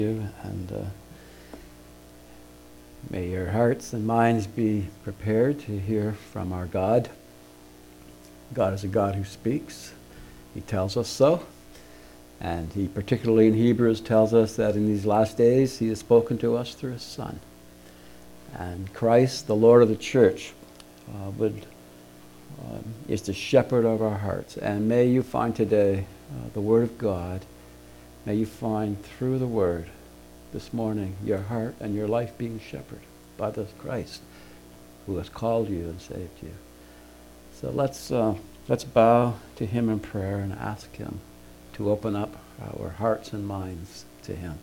you, and may your hearts and minds be prepared to hear from our God. God is a God who speaks. He tells us so. And he, particularly in Hebrews, tells us that in these last days he has spoken to us through his Son. And Christ, the Lord of the church, is the shepherd of our hearts. And may you find today the Word of God. May you find through the Word this morning your heart and your life being shepherded by the Christ who has called you and saved you. So let's bow to him in prayer and ask him to open up our hearts and minds to him.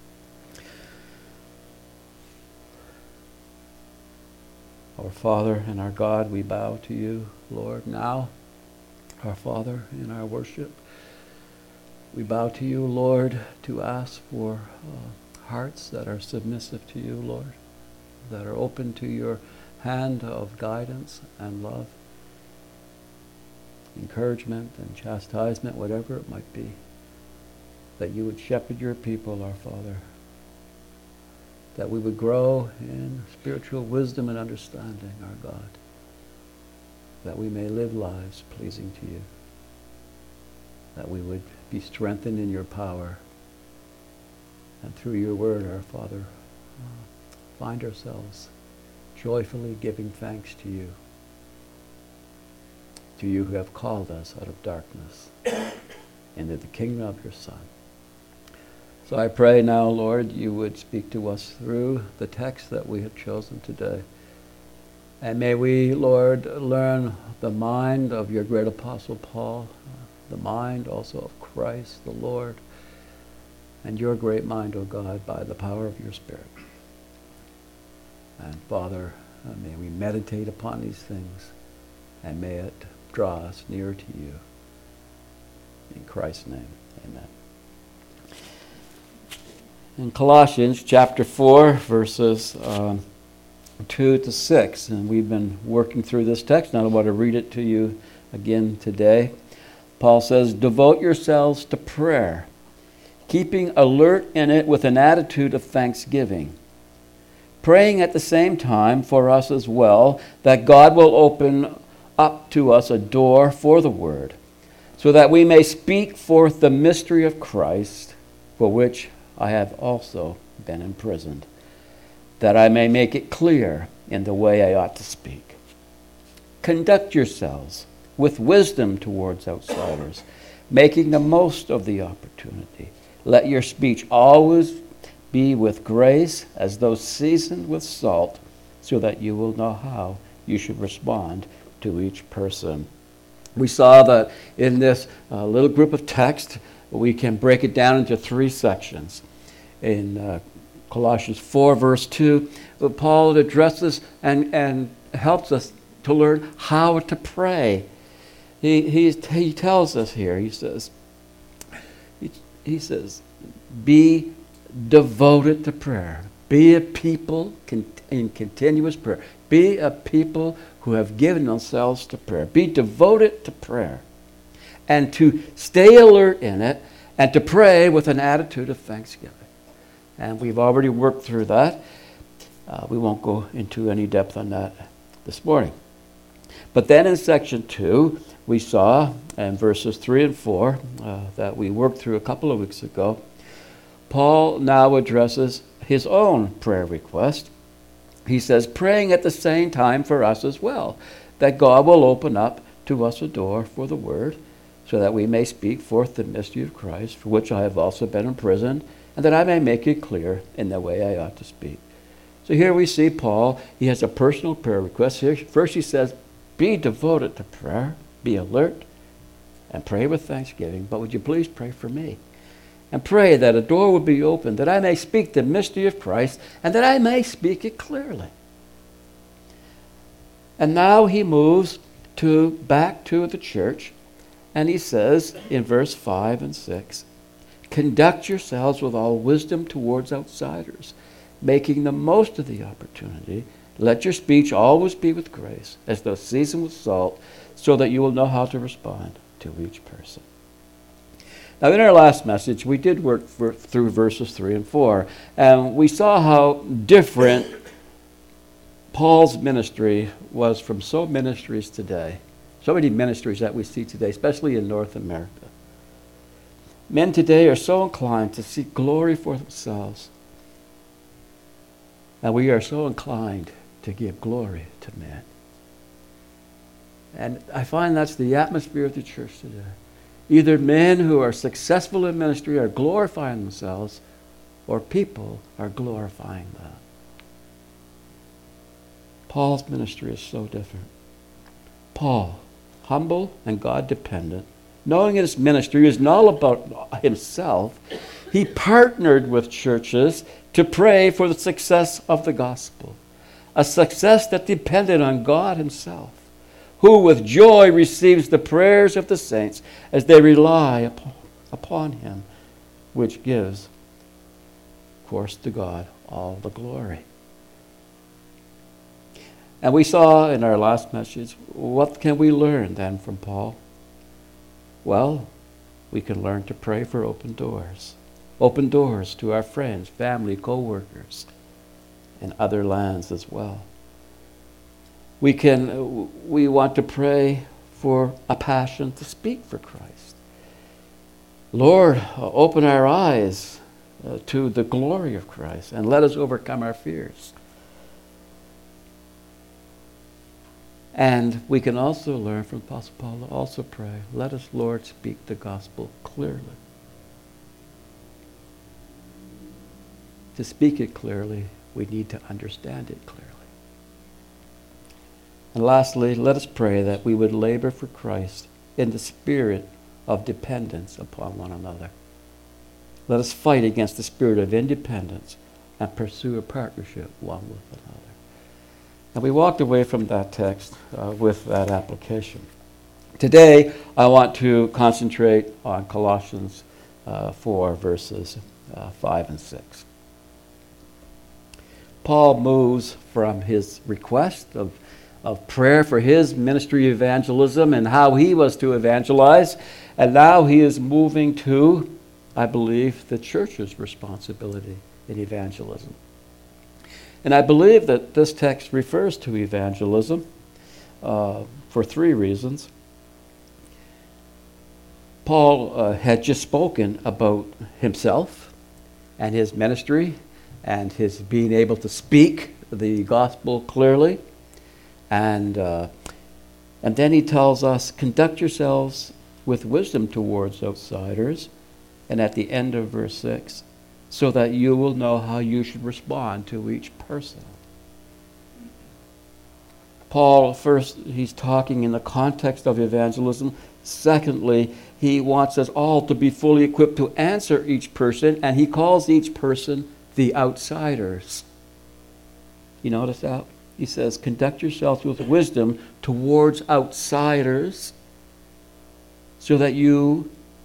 Our Father and our God, we bow to you, Lord, now, our Father, in our worship. We bow to you, Lord, to ask for hearts that are submissive to you, Lord, that are open to your hand of guidance and love, encouragement and chastisement, whatever it might be, that you would shepherd your people, our Father, that we would grow in spiritual wisdom and understanding, our God, that we may live lives pleasing to you, that we would be strengthened in your power, and through your word, our Father, find ourselves joyfully giving thanks to you who have called us out of darkness into the kingdom of your Son. So I pray now, Lord, you would speak to us through the text that we have chosen today. And may we, Lord, learn the mind of your great apostle Paul, the mind also of Christ, the Lord, and your great mind, O God, by the power of your Spirit. And Father, may we meditate upon these things, and may it draw us nearer to you. In Christ's name, amen. In Colossians chapter 4, verses 2 to 6, and we've been working through this text, and I want to read it to you again today. Paul says, "Devote yourselves to prayer, keeping alert in it with an attitude of thanksgiving, praying at the same time for us as well, that God will open up to us a door for the word, so that we may speak forth the mystery of Christ, for which I have also been imprisoned, that I may make it clear in the way I ought to speak. Conduct yourselves with wisdom towards outsiders, making the most of the opportunity. Let your speech always be with grace, as though seasoned with salt, so that you will know how you should respond to each person." We saw that in this little group of text, we can break it down into three sections. In Colossians 4, verse 2, Paul addresses and helps us to learn how to pray. He tells us here, he says, be devoted to prayer. Be a people in continuous prayer. Be a people who have given themselves to prayer. Be devoted to prayer. And to stay alert in it, and to pray with an attitude of thanksgiving. And we've already worked through that. We won't go into any depth on that this morning. But then in section 2, we saw in verses 3 and 4 that we worked through a couple of weeks ago, Paul now addresses his own prayer request. He says, praying at the same time for us as well, that God will open up to us a door for the word, so that we may speak forth the mystery of Christ, for which I have also been imprisoned, and that I may make it clear in the way I ought to speak. So here we see Paul, he has a personal prayer request. Here, first he says, be devoted to prayer, be alert, and pray with thanksgiving. But would you please pray for me? And pray that a door would be opened, that I may speak the mystery of Christ, and that I may speak it clearly. And now he moves back to the church, and he says in verse 5 and 6, conduct yourselves with all wisdom towards outsiders, making the most of the opportunity. Let your speech always be with grace, as though seasoned with salt, so that you will know how to respond to each person. Now, in our last message, we did work through verses 3 and 4, and we saw how different Paul's ministry was from so many ministries that we see today, especially in North America. Men today are so inclined to seek glory for themselves, and we are so inclined to give glory to men. And I find that's the atmosphere of the church today. Either men who are successful in ministry are glorifying themselves, or people are glorifying them. Paul's ministry is so different. Paul, humble and God-dependent, knowing his ministry is not about himself, he partnered with churches to pray for the success of the gospel, a success that depended on God himself, who with joy receives the prayers of the saints as they rely upon him, which gives, of course, to God all the glory. And we saw in our last message, what can we learn then from Paul? Well, we can learn to pray for open doors to our friends, family, co-workers, in other lands as well. We want to pray for a passion to speak for Christ. Lord, open our eyes to the glory of Christ and let us overcome our fears. And we can also learn from Apostle Paul to also pray, let us, Lord, speak the gospel clearly. To speak it clearly, we need to understand it clearly. And lastly, let us pray that we would labor for Christ in the spirit of dependence upon one another. Let us fight against the spirit of independence and pursue a partnership one with another. And we walked away from that text with that application. Today, I want to concentrate on Colossians 4, verses 5 and 6. Paul moves from his request of prayer for his ministry evangelism and how he was to evangelize, and now he is moving to, I believe, the church's responsibility in evangelism. And I believe that this text refers to evangelism for three reasons. Paul had just spoken about himself and his ministry and his being able to speak the gospel clearly. And then he tells us, conduct yourselves with wisdom towards outsiders. And at the end of verse 6, so that you will know how you should respond to each person. Paul, first, he's talking in the context of evangelism. Secondly, he wants us all to be fully equipped to answer each person, and he calls each person the outsiders. You notice that? He says, conduct yourselves with wisdom towards outsiders, so that you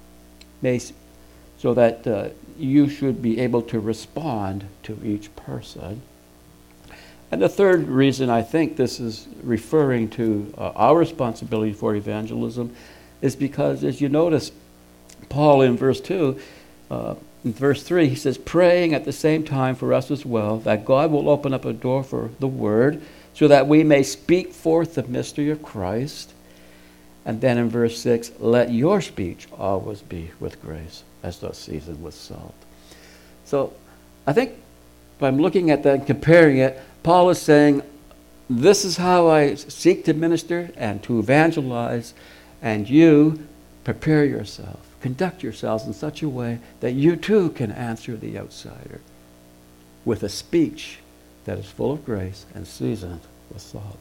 should be able to respond to each person. And the third reason I think this is referring to our responsibility for evangelism is because, as you notice, Paul in verse 2, in verse 3, he says, praying at the same time for us as well, that God will open up a door for the word, so that we may speak forth the mystery of Christ. And then in verse 6, let your speech always be with grace, as though seasoned with salt. So I think if I'm looking at that and comparing it, Paul is saying, this is how I seek to minister and to evangelize, and you prepare yourself, conduct yourselves in such a way that you too can answer the outsider with a speech that is full of grace and seasoned with salt.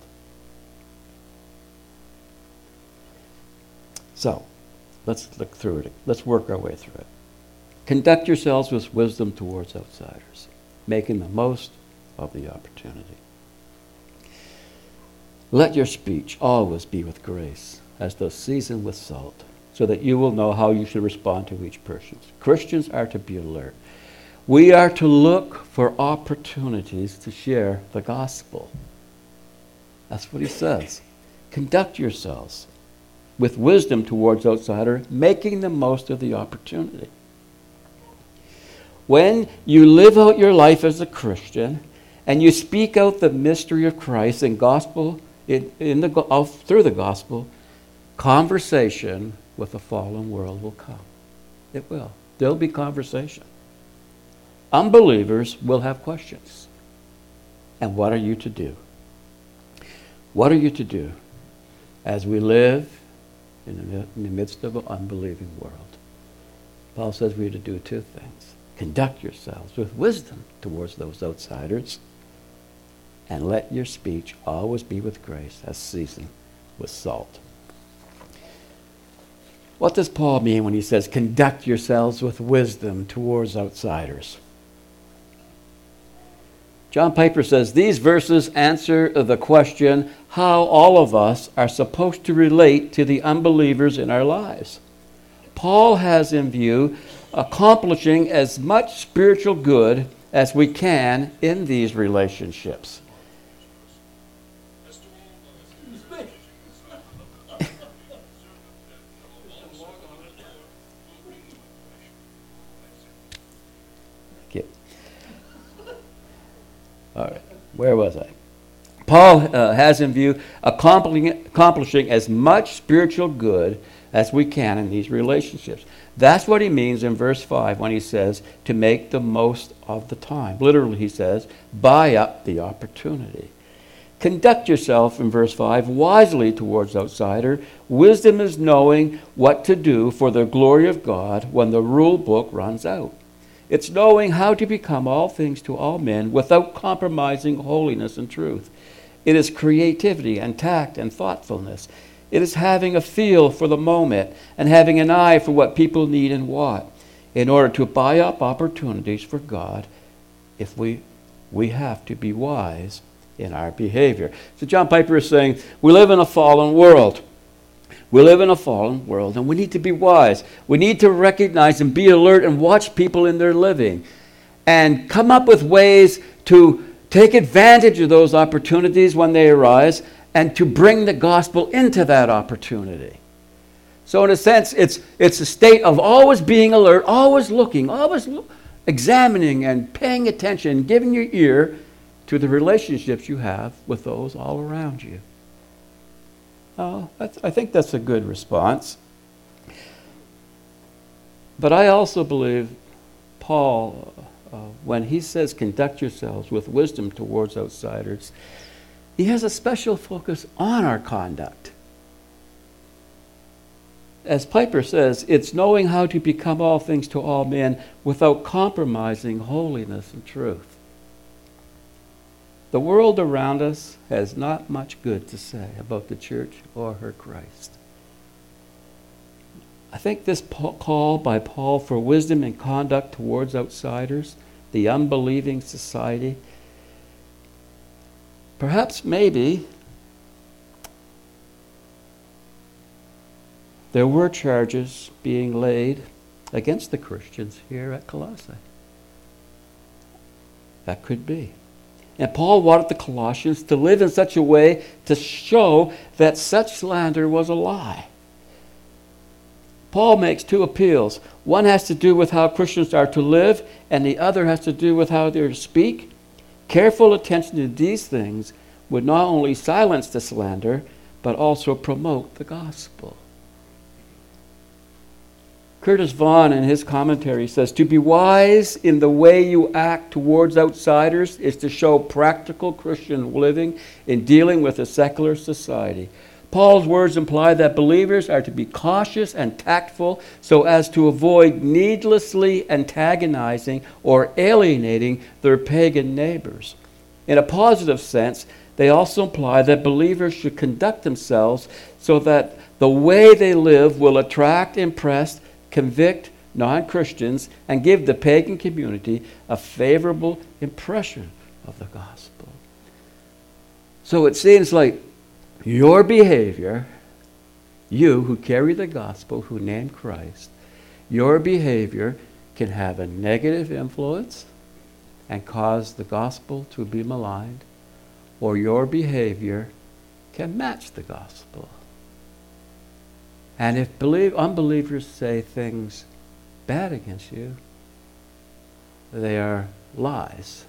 So, let's look through it. Let's work our way through it. Conduct yourselves with wisdom towards outsiders, making the most of the opportunity. Let your speech always be with grace, as though seasoned with salt, so that you will know how you should respond to each person. Christians are to be alert. We are to look for opportunities to share the gospel. That's what he says. Conduct yourselves with wisdom towards outsiders, making the most of the opportunity. When you live out your life as a Christian and you speak out the mystery of Christ and gospel through the gospel, conversation with a fallen world will come. It will. There'll be conversation. Unbelievers will have questions. And what are you to do? What are you to do as we live in the midst of an unbelieving world? Paul says we are to do two things. Conduct yourselves with wisdom towards those outsiders, and let your speech always be with grace, as seasoned with salt. What does Paul mean when he says, conduct yourselves with wisdom towards outsiders? John Piper says, these verses answer the question how all of us are supposed to relate to the unbelievers in our lives. Paul has in view accomplishing as much spiritual good as we can in these relationships. All right, where was I? Paul has in view accomplishing as much spiritual good as we can in these relationships. That's what he means in verse 5 when he says to make the most of the time. Literally, he says, buy up the opportunity. Conduct yourself, in verse 5, wisely towards outsider. Wisdom is knowing what to do for the glory of God when the rule book runs out. It's knowing how to become all things to all men without compromising holiness and truth. It is creativity and tact and thoughtfulness. It is having a feel for the moment and having an eye for what people need and want in order to buy up opportunities for God. If we have to be wise in our behavior. So John Piper is saying we live in a fallen world. We live in a fallen world, and we need to be wise. We need to recognize and be alert and watch people in their living and come up with ways to take advantage of those opportunities when they arise and to bring the gospel into that opportunity. So in a sense, it's a state of always being alert, always looking, examining and paying attention, giving your ear to the relationships you have with those all around you. I think that's a good response. But I also believe Paul, when he says conduct yourselves with wisdom towards outsiders, he has a special focus on our conduct. As Piper says, it's knowing how to become all things to all men without compromising holiness and truth. The world around us has not much good to say about the church or her Christ. I think this call by Paul for wisdom and conduct towards outsiders, the unbelieving society, perhaps maybe there were charges being laid against the Christians here at Colossae. That could be. And Paul wanted the Colossians to live in such a way to show that such slander was a lie. Paul makes two appeals. One has to do with how Christians are to live, and the other has to do with how they're to speak. Careful attention to these things would not only silence the slander, but also promote the gospel. Curtis Vaughan, in his commentary, says, to be wise in the way you act towards outsiders is to show practical Christian living in dealing with a secular society. Paul's words imply that believers are to be cautious and tactful so as to avoid needlessly antagonizing or alienating their pagan neighbors. In a positive sense, they also imply that believers should conduct themselves so that the way they live will attract, impress, convict non-Christians, and give the pagan community a favorable impression of the gospel. So it seems like your behavior, you who carry the gospel, who name Christ, your behavior can have a negative influence and cause the gospel to be maligned, or your behavior can match the gospel And if unbelievers say things bad against you, they are lies.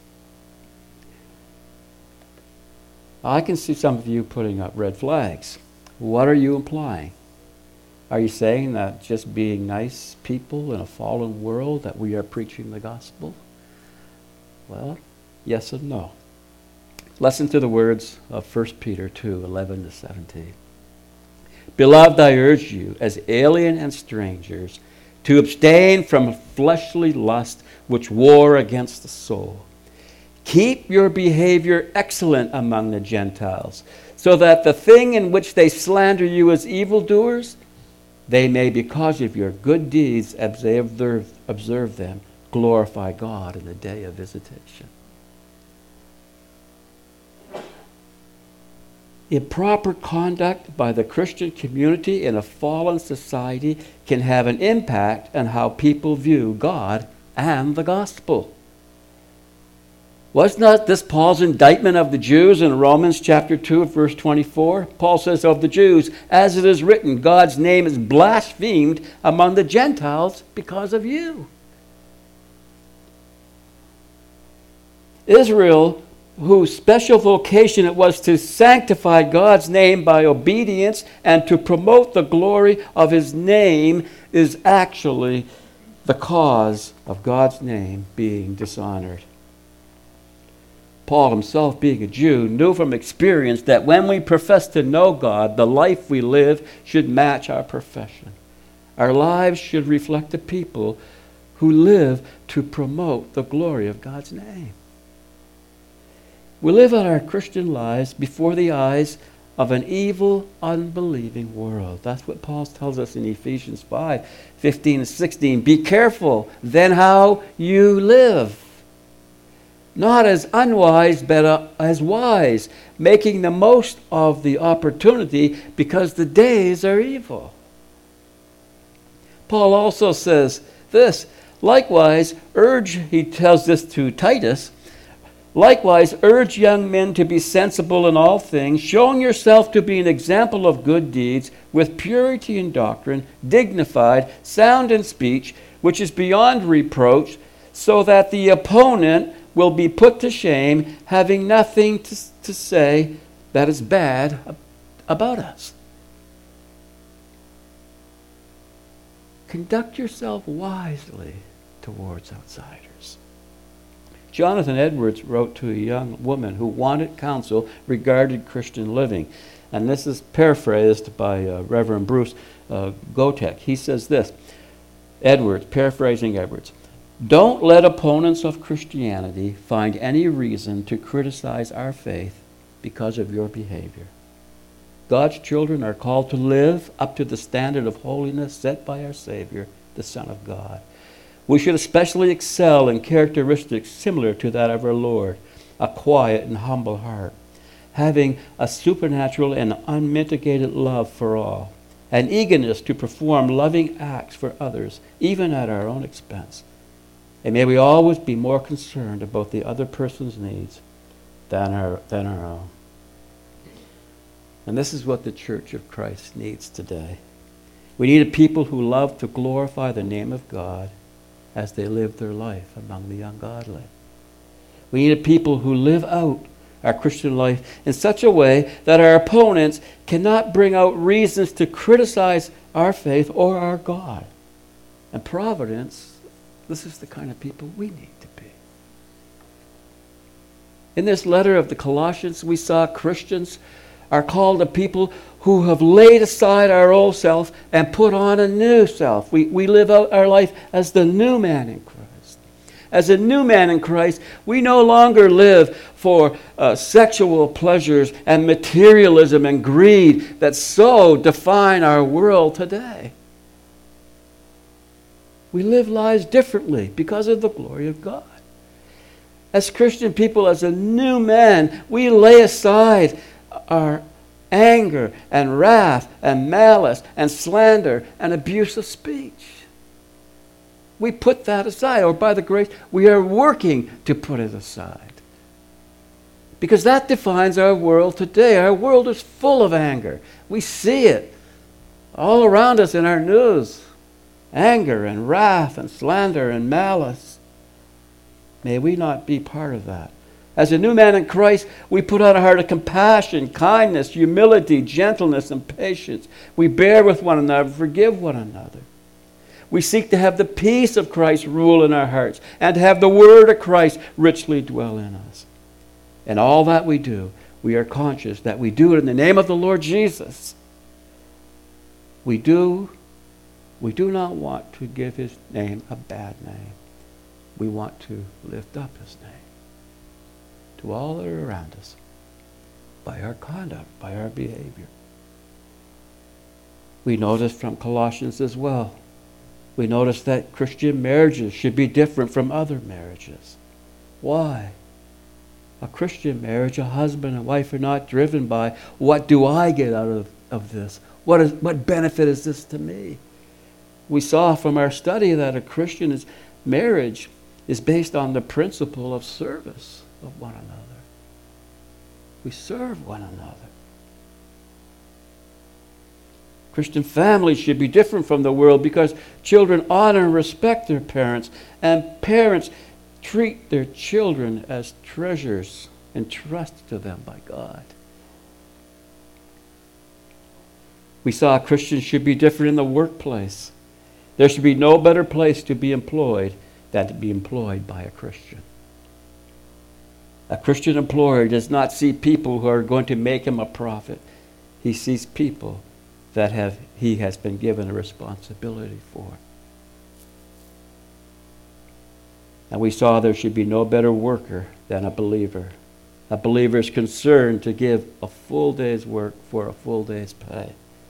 I can see some of you putting up red flags. What are you implying? Are you saying that just being nice people in a fallen world, that we are preaching the gospel? Well, yes and no. Listen to the words of 1 Peter 2, 11 to 17. Beloved, I urge you, as alien and strangers, to abstain from fleshly lust which war against the soul. Keep your behavior excellent among the Gentiles, so that the thing in which they slander you as evildoers, they may, because of your good deeds, as they observe them, glorify God in the day of visitation. Improper conduct by the Christian community in a fallen society can have an impact on how people view God and the gospel. Was not this Paul's indictment of the Jews in Romans chapter 2, verse 24? Paul says of the Jews, as it is written, God's name is blasphemed among the Gentiles because of you. Israel, whose special vocation it was to sanctify God's name by obedience and to promote the glory of his name, is actually the cause of God's name being dishonored. Paul himself, being a Jew, knew from experience that when we profess to know God, the life we live should match our profession. Our lives should reflect the people who live to promote the glory of God's name. We live out our Christian lives before the eyes of an evil, unbelieving world. That's what Paul tells us in Ephesians 5, 15 and 16. Be careful then how you live. Not as unwise, but as wise, making the most of the opportunity because the days are evil. Paul also says this, likewise, he tells this to Titus, likewise, urge young men to be sensible in all things, showing yourself to be an example of good deeds, with purity in doctrine, dignified, sound in speech, which is beyond reproach, so that the opponent will be put to shame, having nothing to say that is bad about us. Conduct yourself wisely towards outsiders. Jonathan Edwards wrote to a young woman who wanted counsel regarding Christian living. And this is paraphrased by Reverend Bruce Gotek. He says this, paraphrasing Edwards, don't let opponents of Christianity find any reason to criticize our faith because of your behavior. God's children are called to live up to the standard of holiness set by our Savior, the Son of God. We should especially excel in characteristics similar to that of our Lord, a quiet and humble heart, having a supernatural and unmitigated love for all, an eagerness to perform loving acts for others, even at our own expense. And may we always be more concerned about the other person's needs than our own. And this is what the Church of Christ needs today. We need a people who love to glorify the name of God as they live their life among the ungodly. We need a people who live out our Christian life in such a way that our opponents cannot bring out reasons to criticize our faith or our God. And Providence, this is the kind of people we need to be. In this letter of the Colossians, we saw Christians are called a people who have laid aside our old self and put on a new self. We live out our life as the new man in Christ. As a new man in Christ, we no longer live for sexual pleasures and materialism and greed that so define our world today. We live lives differently because of the glory of God. As Christian people, as a new man, we lay aside our anger and wrath and malice and slander and abuse of speech. We put that aside, or by the grace, we are working to put it aside. Because that defines our world today. Our world is full of anger. We see it all around us in our news. Anger and wrath and slander and malice. May we not be part of that. As a new man in Christ, we put on a heart of compassion, kindness, humility, gentleness, and patience. We bear with one another, forgive one another. We seek to have the peace of Christ rule in our hearts and to have the word of Christ richly dwell in us. And all that we do, we are conscious that we do it in the name of the Lord Jesus. We do not want to give his name a bad name. We want to lift up his name to all that are around us by our conduct, by our behavior. We notice from Colossians as well. We notice that Christian marriages should be different from other marriages. Why? A Christian marriage, a husband and wife are not driven by, what do I get out of this? What benefit is this to me? We saw from our study that a Christian marriage is based on the principle of service of one another. We serve one another. Christian families should be different from the world because children honor and respect their parents, and parents treat their children as treasures entrusted to them by God. We saw Christians should be different in the workplace. There should be no better place to be employed than to be employed by a Christian. A Christian employer does not see people who are going to make him a profit. He sees people that he has been given a responsibility for. And we saw there should be no better worker than a believer. A believer is concerned to give a full day's work for a full day's pay.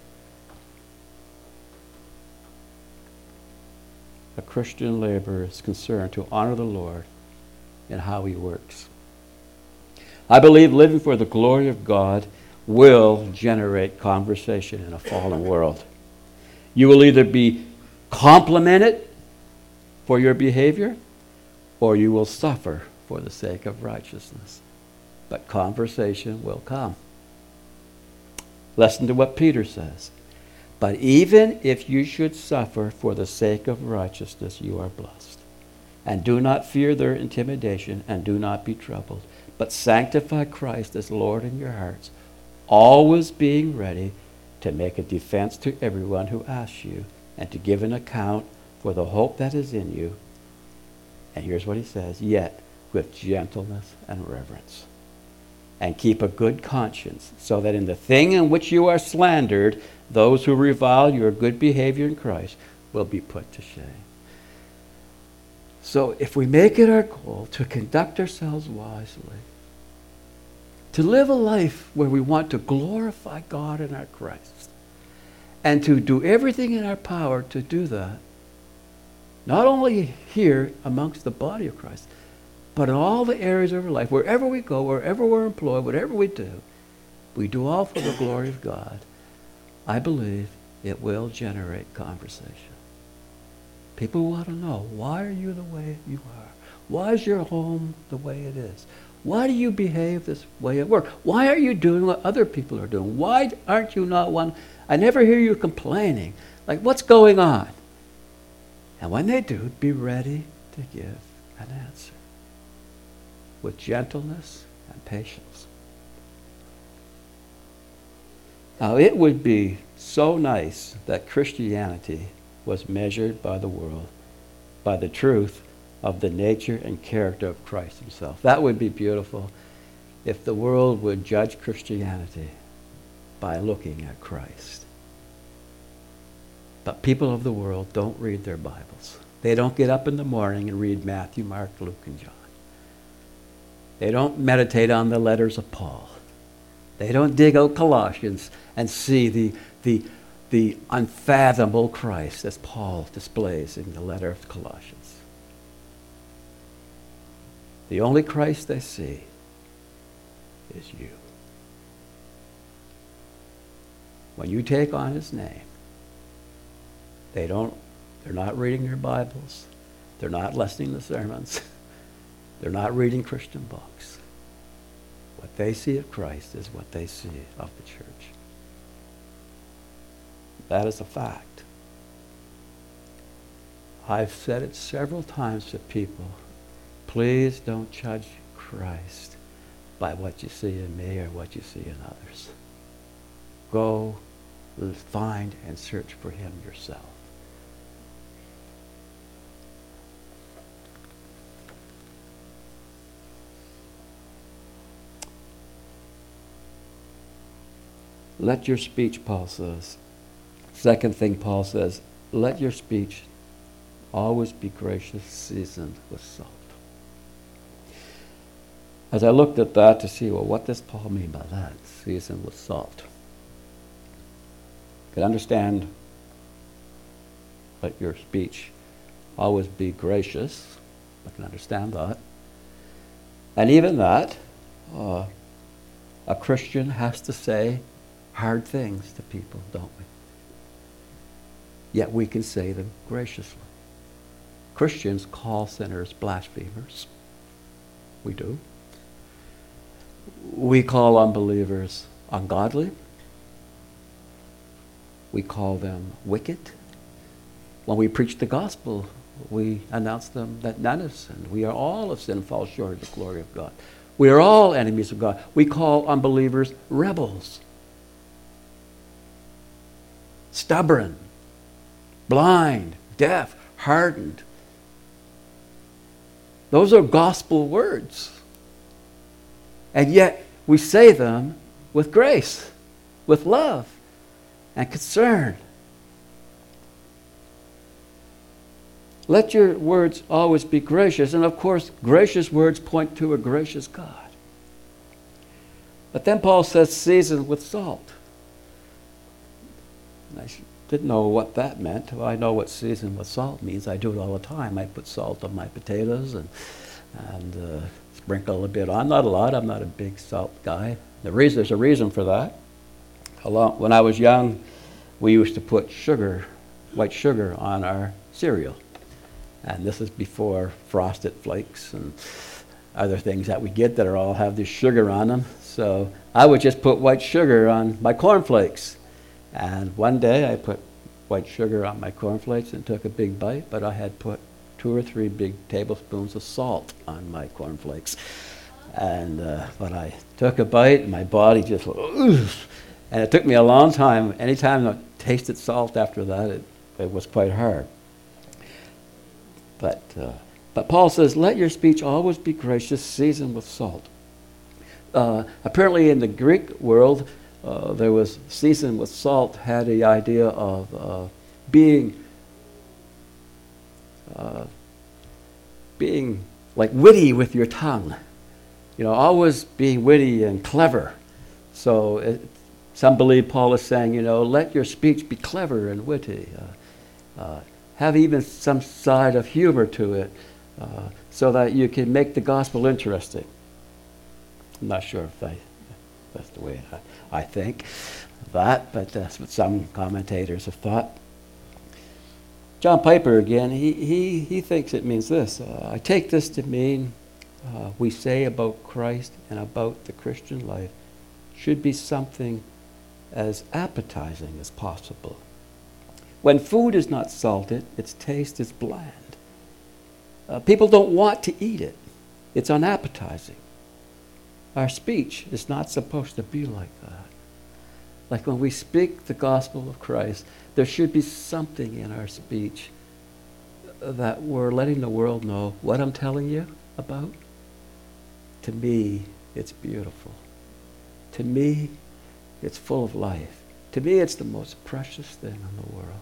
A Christian laborer is concerned to honor the Lord in how he works. I believe living for the glory of God will generate conversation in a fallen world. You will either be complimented for your behavior, or you will suffer for the sake of righteousness. But conversation will come. Listen to what Peter says. But even if you should suffer for the sake of righteousness, you are blessed. And do not fear their intimidation, and do not be troubled, but sanctify Christ as Lord in your hearts, always being ready to make a defense to everyone who asks you, and to give an account for the hope that is in you. And here's what he says, yet with gentleness and reverence. And keep a good conscience, so that in the thing in which you are slandered, those who revile your good behavior in Christ will be put to shame. So if we make it our goal to conduct ourselves wisely, to live a life where we want to glorify God in our Christ, and to do everything in our power to do that, not only here amongst the body of Christ, but in all the areas of our life, wherever we go, wherever we're employed, whatever we do all for the glory of God, I believe it will generate conversation. People want to know, why are you the way you are? Why is your home the way it is? Why do you behave this way at work? Why are you doing what other people are doing? Why aren't you not one? I never hear you complaining. Like, what's going on? And when they do, be ready to give an answer with gentleness and patience. Now, it would be so nice that Christianity was measured by the world, by the truth of the nature and character of Christ himself. That would be beautiful if the world would judge Christianity by looking at Christ. But people of the world don't read their Bibles. They don't get up in the morning and read Matthew, Mark, Luke, and John. They don't meditate on the letters of Paul. They don't dig out Colossians and see the unfathomable Christ as Paul displays in the letter of Colossians. The only Christ they see is you. When you take on his name, they're not reading their Bibles. They're not listening to sermons. They're not reading Christian books. What they see of Christ is what they see of the church. That is a fact. I've said it several times to people. Please don't judge Christ by what you see in me or what you see in others. Go find and search for him yourself. Let your speech, Paul says. Second thing Paul says, let your speech always be gracious, seasoned with salt. As I looked at that to see, well, what does Paul mean by that? Seasoned with salt. I could understand, let your speech always be gracious. I can understand that. And even that, a Christian has to say hard things to people, don't we? Yet we can say them graciously. Christians call sinners blasphemers. We do. We call unbelievers ungodly. We call them wicked. When we preach the gospel, we announce them that none have sinned. We are all of sin and fall short of the glory of God. We are all enemies of God. We call unbelievers rebels, stubborn, blind, deaf, hardened. Those are gospel words. And yet we say them with grace, with love, and concern. Let your words always be gracious. And of course, gracious words point to a gracious God. But then Paul says, seasoned with salt. And I didn't know what that meant. Well, I know what seasoned with salt means. I do it all the time. I put salt on my potatoes and sprinkle a bit on. Not a lot. I'm not a big salt guy. There's a reason for that. When I was young, we used to put white sugar on our cereal. And this is before Frosted Flakes and other things that we get that all have this sugar on them. So I would just put white sugar on my cornflakes. And one day I put white sugar on my cornflakes and took a big bite, but I had put 2 or 3 big tablespoons of salt on my cornflakes. And when I took a bite, my body just went, ugh. And it took me a long time. Anytime I tasted salt after that, it was quite hard. But Paul says, let your speech always be gracious, seasoned with salt. Apparently in the Greek world, there was seasoned with salt had the idea of being like witty with your tongue. Always being witty and clever. So some believe Paul is saying, let your speech be clever and witty. Have even some side of humor to it so that you can make the gospel interesting. I'm not sure if that's the way I think that, but that's what some commentators have thought. John Piper again, he thinks it means this. I take this to mean we say about Christ and about the Christian life should be something as appetizing as possible. When food is not salted, its taste is bland. People don't want to eat it. It's unappetizing. Our speech is not supposed to be like that. Like when we speak the gospel of Christ, there should be something in our speech that we're letting the world know what I'm telling you about. To me, it's beautiful. To me, it's full of life. To me, it's the most precious thing in the world.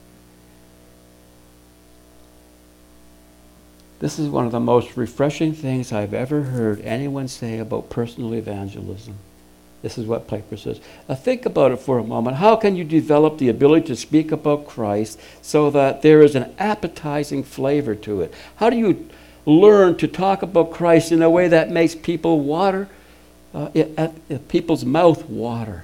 This is one of the most refreshing things I've ever heard anyone say about personal evangelism. This is what Piper says. Now think about it for a moment. How can you develop the ability to speak about Christ so that there is an appetizing flavor to it? How do you learn to talk about Christ in a way that makes people people's mouth water?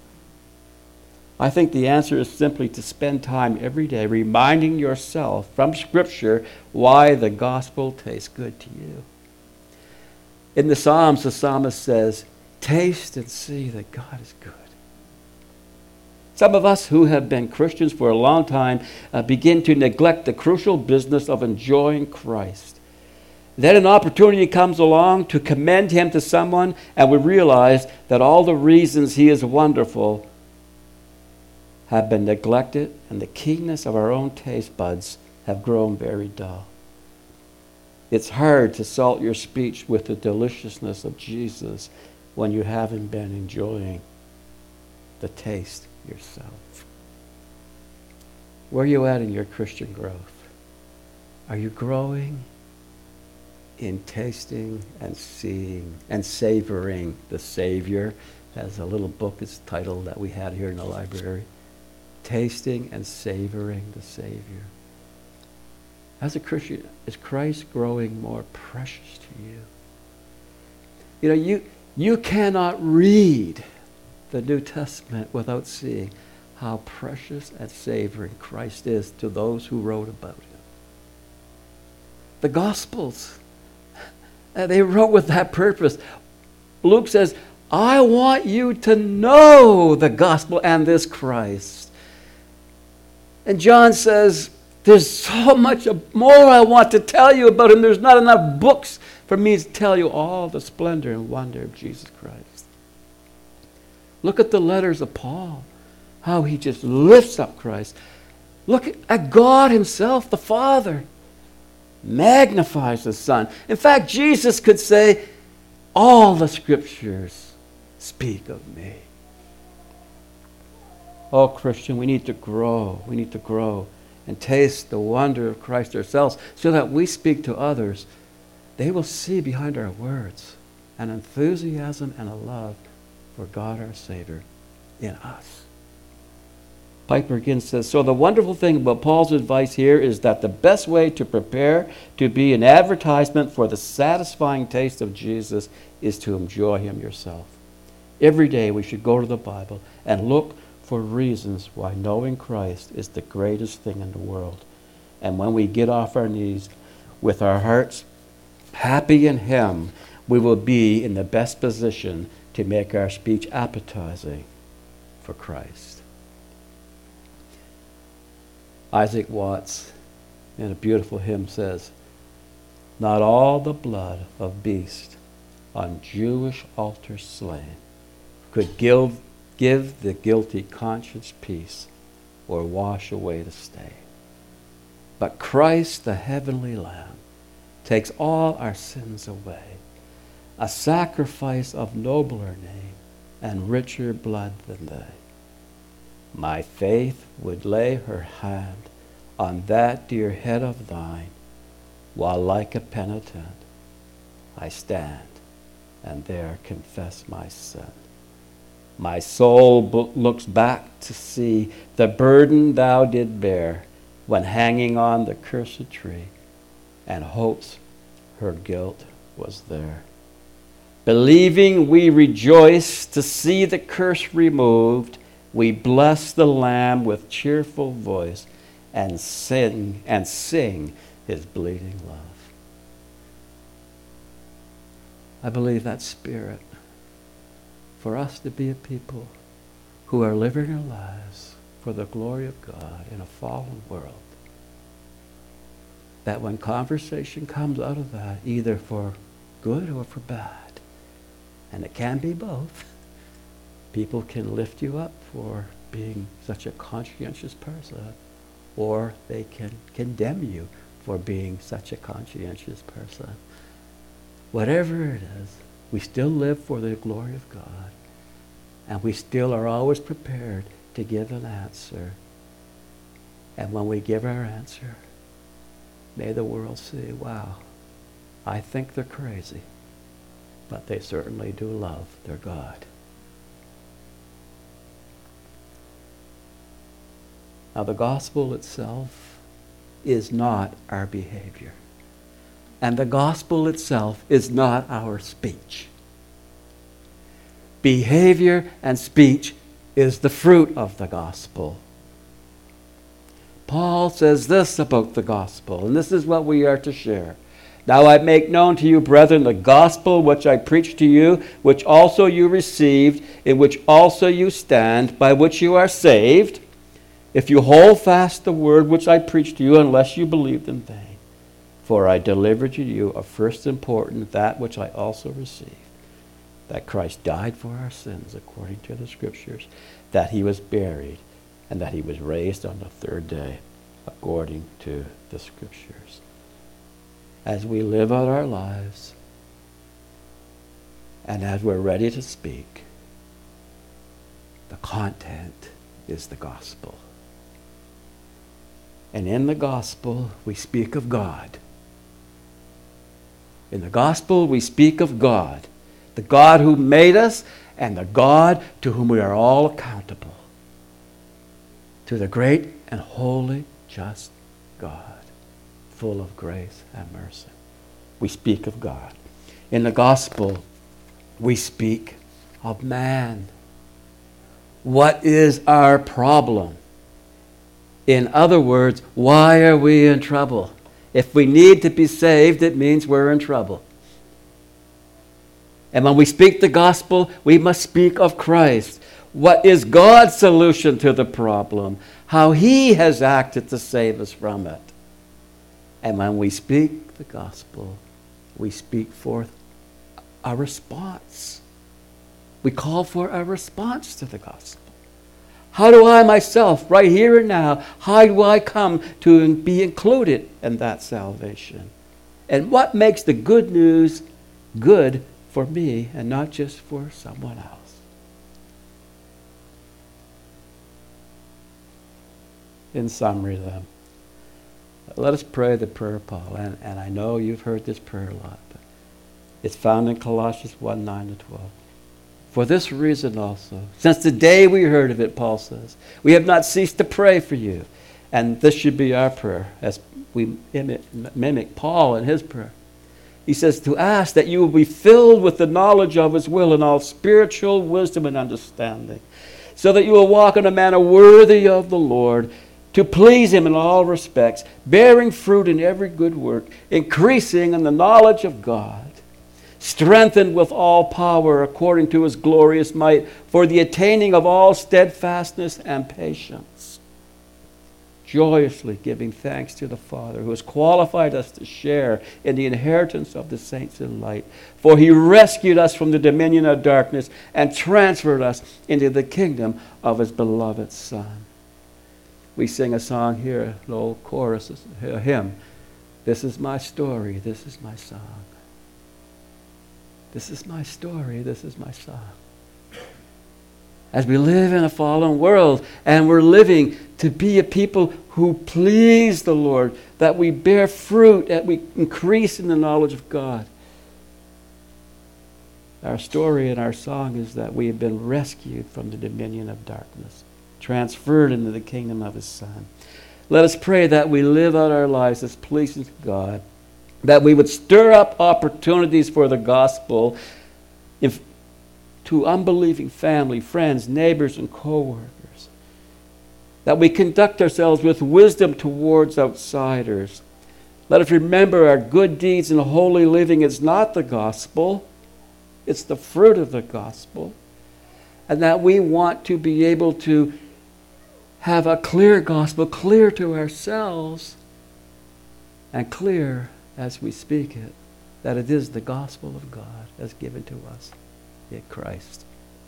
I think the answer is simply to spend time every day reminding yourself from Scripture why the gospel tastes good to you. In the Psalms, the psalmist says, taste and see that God is good. Some of us who have been Christians for a long time begin to neglect the crucial business of enjoying Christ. Then an opportunity comes along to commend him to someone, and we realize that all the reasons he is wonderful have been neglected, and the keenness of our own taste buds have grown very dull. It's hard to salt your speech with the deliciousness of Jesus when you haven't been enjoying the taste yourself. Where are you at in your Christian growth? Are you growing in tasting and seeing and savoring the Savior? As a little book is titled that we had here in the library. Tasting and savoring the Savior. As a Christian, is Christ growing more precious to you? You know, you cannot read the New Testament without seeing how precious and savoring Christ is to those who wrote about him. The Gospels, they wrote with that purpose. Luke says, I want you to know the gospel and this Christ. And John says, there's so much more I want to tell you about him. There's not enough books for me to tell you all the splendor and wonder of Jesus Christ. Look at the letters of Paul, how he just lifts up Christ. Look at God himself, the Father, magnifies the Son. In fact, Jesus could say, all the scriptures speak of me. Oh, Christian, we need to grow. We need to grow and taste the wonder of Christ ourselves so that we speak to others. They will see behind our words an enthusiasm and a love for God our Savior in us. Piper again says, so the wonderful thing about Paul's advice here is that the best way to prepare to be an advertisement for the satisfying taste of Jesus is to enjoy him yourself. Every day we should go to the Bible and look for reasons why knowing Christ is the greatest thing in the world. And when we get off our knees with our hearts happy in him, we will be in the best position to make our speech appetizing for Christ. Isaac Watts, in a beautiful hymn, says, not all the blood of beast on Jewish altars slain could give the guilty conscience peace or wash away the stain. But Christ, the heavenly Lamb, takes all our sins away, a sacrifice of nobler name and richer blood than they. My faith would lay her hand on that dear head of thine, while like a penitent I stand and there confess my sin. My soul looks back to see the burden thou did bear when hanging on the cursed tree, and hopes her guilt was there. Believing we rejoice to see the curse removed, we bless the Lamb with cheerful voice and sing his bleeding love. I believe that spirit for us to be a people who are living our lives for the glory of God in a fallen world. That when conversation comes out of that, either for good or for bad, and it can be both, people can lift you up for being such a conscientious person, or they can condemn you for being such a conscientious person. Whatever it is, we still live for the glory of God, and we still are always prepared to give an answer. And when we give our answer, may the world see, wow, I think they're crazy, but they certainly do love their God. Now, the gospel itself is not our behavior. And the gospel itself is not our speech. Behavior and speech is the fruit of the gospel. Paul says this about the gospel, and this is what we are to share. Now I make known to you, brethren, the gospel which I preached to you, which also you received, in which also you stand, by which you are saved, if you hold fast the word which I preached to you, unless you believed in vain. For I delivered to you of first importance that which I also received, that Christ died for our sins according to the Scriptures, that he was buried, and that he was raised on the third day according to the Scriptures. As we live out our lives, and as we're ready to speak, the content is the gospel. And in the gospel, we speak of God. In the gospel, we speak of God, the God who made us and the God to whom we are all accountable, to the great and holy, just God, full of grace and mercy. We speak of God. In the gospel, we speak of man. What is our problem? In other words, why are we in trouble? If we need to be saved, it means we're in trouble. And when we speak the gospel, we must speak of Christ. What is God's solution to the problem? How he has acted to save us from it. And when we speak the gospel, we speak forth a response. We call for a response to the gospel. How do I myself, right here and now, how do I come to be included in that salvation? And what makes the good news good for me and not just for someone else? In summary, then, let us pray the prayer of Paul. And I know you've heard this prayer a lot, but it's found in Colossians 1:9-12. For this reason also, since the day we heard of it, Paul says, we have not ceased to pray for you. And this should be our prayer as we mimic Paul in his prayer. He says to ask that you will be filled with the knowledge of his will and all spiritual wisdom and understanding, so that you will walk in a manner worthy of the Lord, to please him in all respects, bearing fruit in every good work, increasing in the knowledge of God, strengthened with all power according to his glorious might, for the attaining of all steadfastness and patience, joyously giving thanks to the Father who has qualified us to share in the inheritance of the saints in light. For he rescued us from the dominion of darkness and transferred us into the kingdom of his beloved Son. We sing a song here, an old chorus, a hymn. This is my story, this is my song. This is my story, this is my song. As we live in a fallen world and we're living to be a people who please the Lord, that we bear fruit, that we increase in the knowledge of God. Our story and our song is that we have been rescued from the dominion of darkness, transferred into the kingdom of his Son. Let us pray that we live out our lives as pleasing to God, that we would stir up opportunities for the gospel to unbelieving family, friends, neighbors, and co-workers, that we conduct ourselves with wisdom towards outsiders. Let us remember our good deeds and holy living is not the gospel, it's the fruit of the gospel, and that we want to be able to have a clear gospel, clear to ourselves, and clear as we speak it, that it is the gospel of God as given to us in Christ.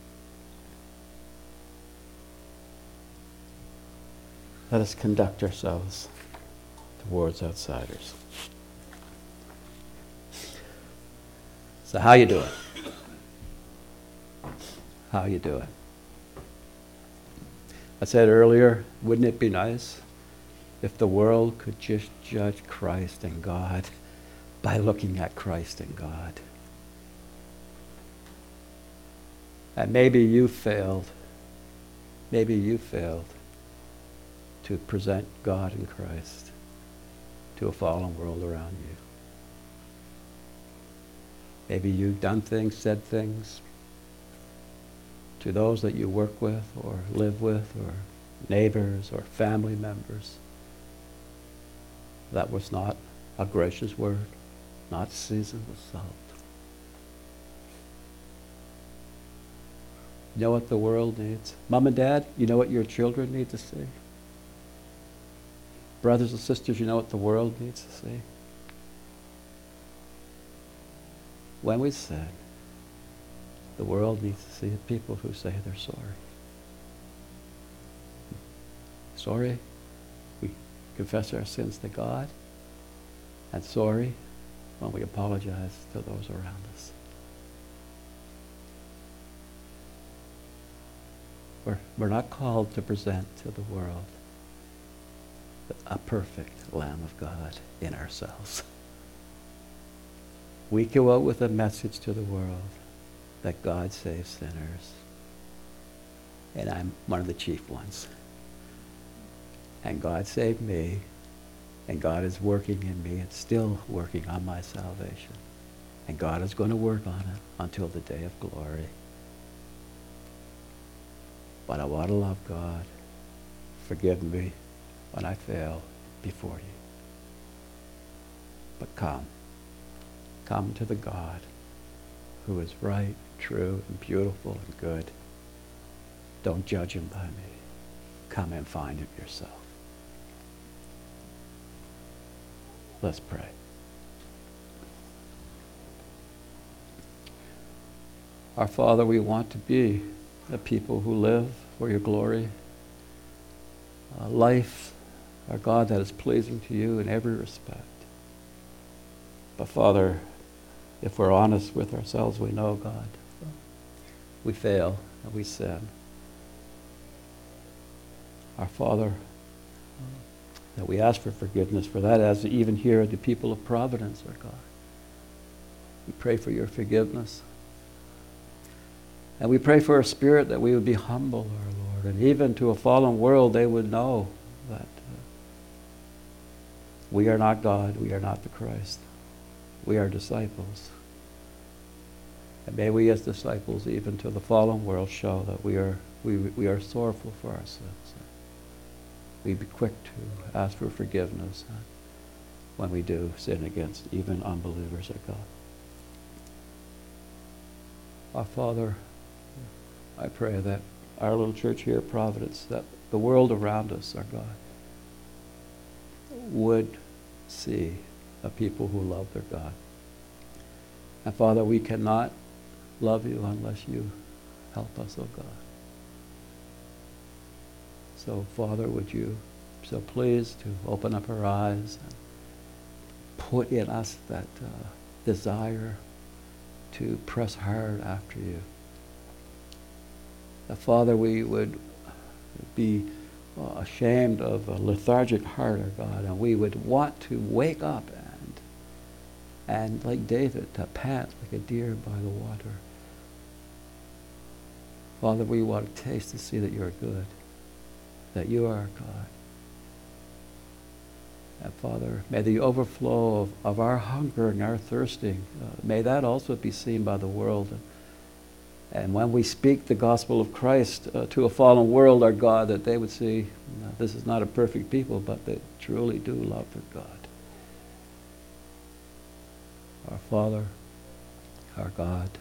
Let us conduct ourselves towards outsiders. So how you doing? How you doing? I said earlier, wouldn't it be nice if the world could just judge Christ and God by looking at Christ and God? And maybe you failed to present God and Christ to a fallen world around you. Maybe you've done things, said things to those that you work with or live with or neighbors or family members. That was not a gracious word. not seasoned with salt. You know what the world needs? Mom and Dad, you know what your children need to see? Brothers and sisters, you know what the world needs to see? When we sin, the world needs to see people who say they're sorry. Sorry, we confess our sins to God, and sorry when we apologize to those around us. We're not called to present to the world a perfect Lamb of God in ourselves. We go out with a message to the world that God saves sinners. And I'm one of the chief ones. And God saved me, and God is working in me and still working on my salvation. And God is going to work on it until the day of glory. But I want to love God. Forgive me when I fail before you. But come to the God who is right, true, and beautiful and good. Don't judge him by me. Come and find him yourself. Let's pray. Our Father, we want to be a people who live for your glory. A life, our God, that is pleasing to you in every respect. But Father, if we're honest with ourselves, we know, God, we fail and we sin. Our Father, that we ask for forgiveness for that, as even here the people of Providence, our God. We pray for your forgiveness. And we pray for a spirit that we would be humble, our Lord. And even to a fallen world, they would know that we are not God, we are not the Christ. We are disciples. And may we as disciples, even to the fallen world, show that we are sorrowful for our sins. We be quick to ask for forgiveness when we do sin against even unbelievers, our God. Our Father, I pray that our little church here at Providence, that the world around us, our God, would see a people who love their God. And Father, we cannot love you unless you help us, oh God. So Father, would you so please to open up our eyes and put in us that desire to press hard after you. That Father, we would be ashamed of a lethargic heart, our God, and we would want to wake up and like David, to pant like a deer by the water. Father, we want to taste to see that you are good, that you are our God. And Father, may the overflow of our hunger and our thirsting, may that also be seen by the world. And when we speak the gospel of Christ to a fallen world, our God, that they would see, this is not a perfect people, but they truly do love their God. Our Father, our God,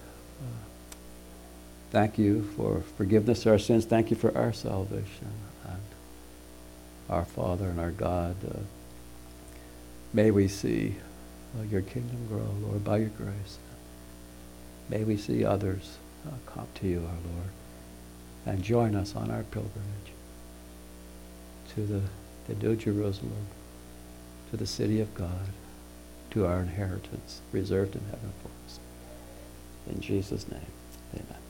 thank you for forgiveness of our sins. Thank you for our salvation. And our Father and our God, may we see your kingdom grow, Lord, by your grace. May we see others come to you, our Lord, and join us on our pilgrimage to the New Jerusalem, to the city of God, to our inheritance reserved in heaven for us. In Jesus' name, amen.